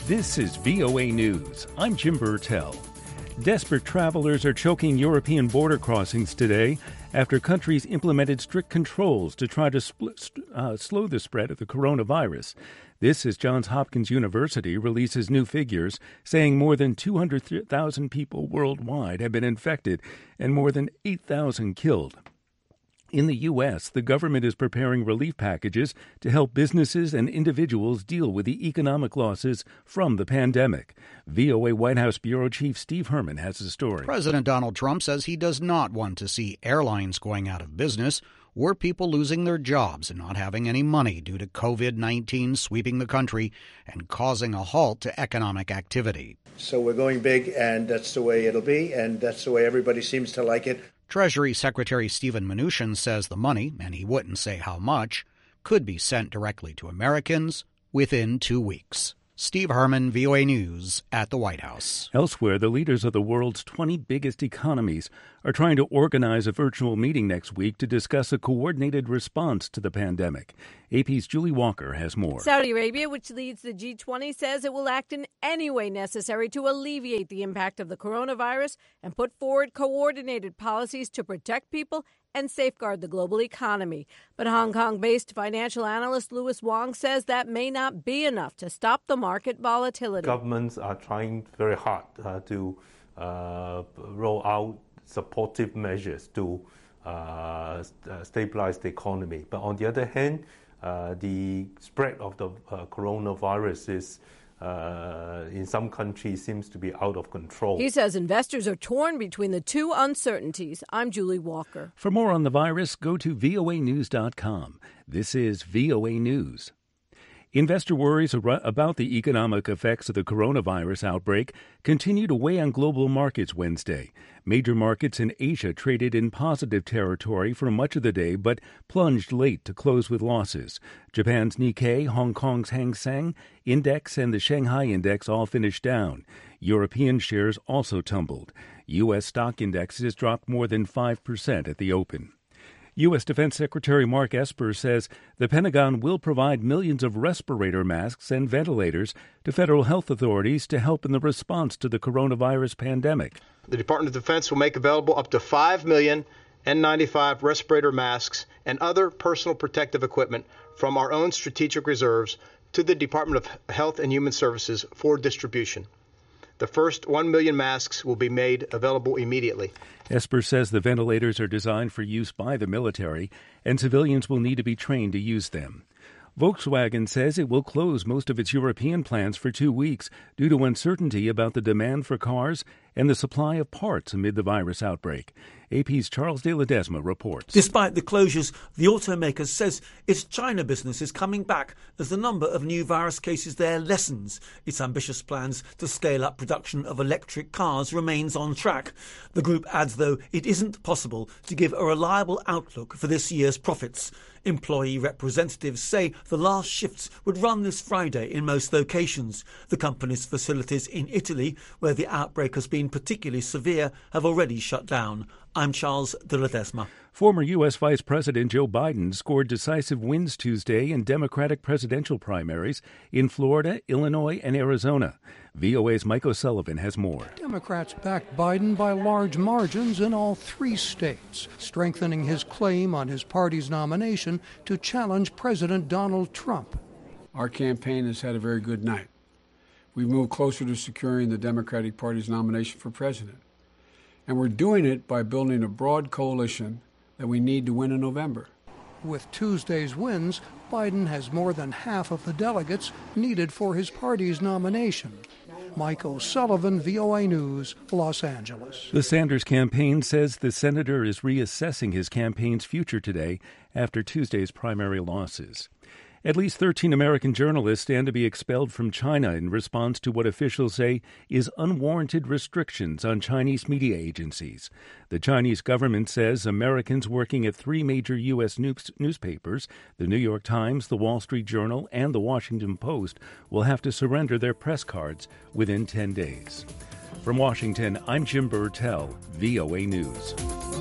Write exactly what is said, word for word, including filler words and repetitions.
This is V O A News. I'm Jim Burtell. Desperate travelers are choking European border crossings today after countries implemented strict controls to try to spl- uh, slow the spread of the coronavirus. This as Johns Hopkins University releases new figures saying more than two hundred thousand people worldwide have been infected and more than eight thousand killed. In the U S, the government is preparing relief packages to help businesses and individuals deal with the economic losses from the pandemic. V O A White House Bureau Chief Steve Herman has the story. President Donald Trump says he does not want to see airlines going out of business or people losing their jobs and not having any money due to covid nineteen sweeping the country and causing a halt to economic activity. So we're going big, and that's the way it'll be, and that's the way everybody seems to like it. Treasury Secretary Steven Mnuchin says the money, and he wouldn't say how much, could be sent directly to Americans within two weeks. Steve Herman, V O A News, at the White House. Elsewhere, the leaders of the world's twenty biggest economies are trying to organize a virtual meeting next week to discuss a coordinated response to the pandemic. A P's Julie Walker has more. Saudi Arabia, which leads the G twenty, says it will act in any way necessary to alleviate the impact of the coronavirus and put forward coordinated policies to protect people and safeguard the global economy. But Hong Kong-based financial analyst Louis Wong says that may not be enough to stop the market volatility. Governments are trying very hard uh, to uh, roll out supportive measures to uh, stabilize the economy. But on the other hand, uh, the spread of the uh, coronavirus is Uh, in some countries seems to be out of control. He says investors are torn between the two uncertainties. I'm Julie Walker. For more on the virus, go to V O A news dot com. This is V O A News. Investor worries about the economic effects of the coronavirus outbreak continue to weigh on global markets Wednesday. Major markets in Asia traded in positive territory for much of the day, but plunged late to close with losses. Japan's Nikkei, Hong Kong's Hang Seng Index, and the Shanghai Index all finished down. European shares also tumbled. U S stock indexes dropped more than five percent at the open. U S. Defense Secretary Mark Esper says the Pentagon will provide millions of respirator masks and ventilators to federal health authorities to help in the response to the coronavirus pandemic. The Department of Defense will make available up to five million N ninety-five respirator masks and other personal protective equipment from our own strategic reserves to the Department of Health and Human Services for distribution. The first one million masks will be made available immediately. Esper says the ventilators are designed for use by the military, and civilians will need to be trained to use them. Volkswagen says it will close most of its European plants for two weeks due to uncertainty about the demand for cars and the supply of parts amid the virus outbreak. A P's Charles de Ledesma reports. Despite the closures, the automaker says its China business is coming back as the number of new virus cases there lessens. Its ambitious plans to scale up production of electric cars remains on track. The group adds, though, it isn't possible to give a reliable outlook for this year's profits. Employee representatives say the last shifts would run this Friday in most locations. The company's facilities in Italy, where the outbreak has been particularly severe, have already shut down. I'm Charles de Ledesma. Former U S. Vice President Joe Biden scored decisive wins Tuesday in Democratic presidential primaries in Florida, Illinois, and Arizona. V O A's Mike O'Sullivan has more. Democrats backed Biden by large margins in all three states, strengthening his claim on his party's nomination to challenge President Donald Trump. Our campaign has had a very good night. We've moved closer to securing the Democratic Party's nomination for president. And we're doing it by building a broad coalition that we need to win in November. With Tuesday's wins, Biden has more than half of the delegates needed for his party's nomination. Mike O'Sullivan, V O A News, Los Angeles. The Sanders campaign says the senator is reassessing his campaign's future today after Tuesday's primary losses. At least thirteen American journalists stand to be expelled from China in response to what officials say is unwarranted restrictions on Chinese media agencies. The Chinese government says Americans working at three major U S news- newspapers, the New York Times, the Wall Street Journal, and the Washington Post, will have to surrender their press cards within ten days. From Washington, I'm Jim Burtell, V O A News.